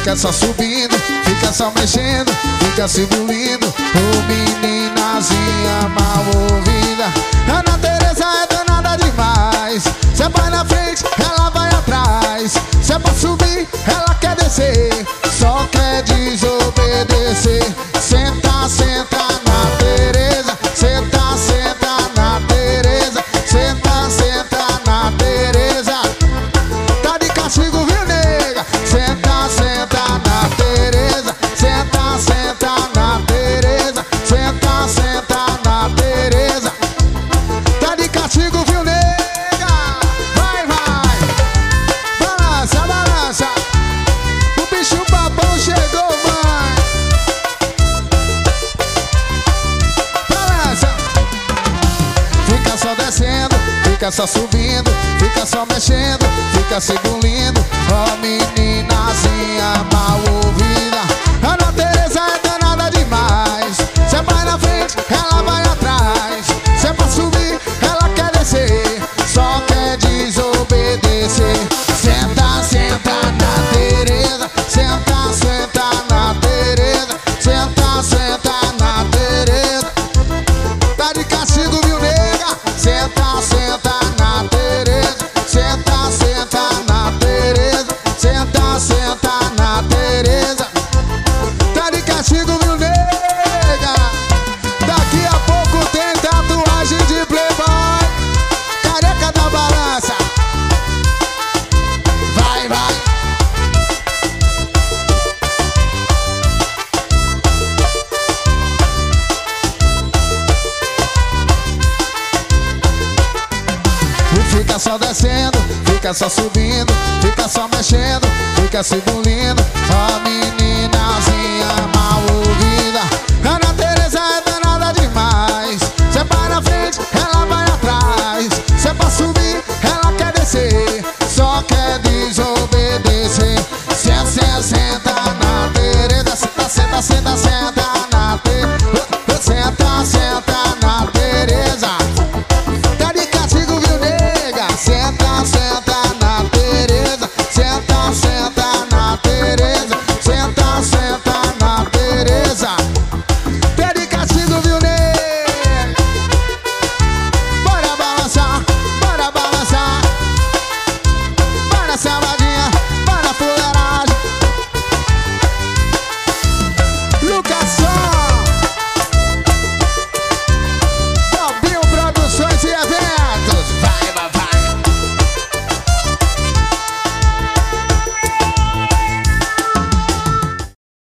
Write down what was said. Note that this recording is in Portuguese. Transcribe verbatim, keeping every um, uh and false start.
fica só subindo, fica só mexendo, fica se engolindo. Ô meninazinha mal ouvida, Ana Tereza é danada demais. Cê vai na frente, ela vai atrás. Se é pra subir, ela quer descer, só quer desobedecer. Senta, senta na Tereza, senta, senta na Tereza, senta, senta na Tereza. Tá de castigo, viu, nega? Senta, senta na Tereza, senta, senta na Tereza, senta, senta na Tereza. Tá de castigo, viu, nega? Vai, vai, balança, balança. O bicho babão chegou, mãe. Balança. Fica só descendo, fica só subindo, fica só mexendo, fica se engolindo. Ó meninazinha mal ouvida, Ana Tereza é danada demais. Cê vai na frente, ela vai atrás. Se é pra subir, ela quer descer, só quer desobedecer. Senta, senta na Tereza, senta, senta na Tereza, senta, senta na Tereza. Tá de castigo, viu, nega? Senta, senta na Tereza, senta, senta na Tereza, senta, senta na Tereza. Tá de castigo, viu, nega? Daqui a pouco tem tatuagem de playboy, careca da balança. Vai, vai. Fica só descendo, fica só subindo, fica só mexendo, fica se engolindo. Ó meninazinha mal ouvida, Ana Tereza é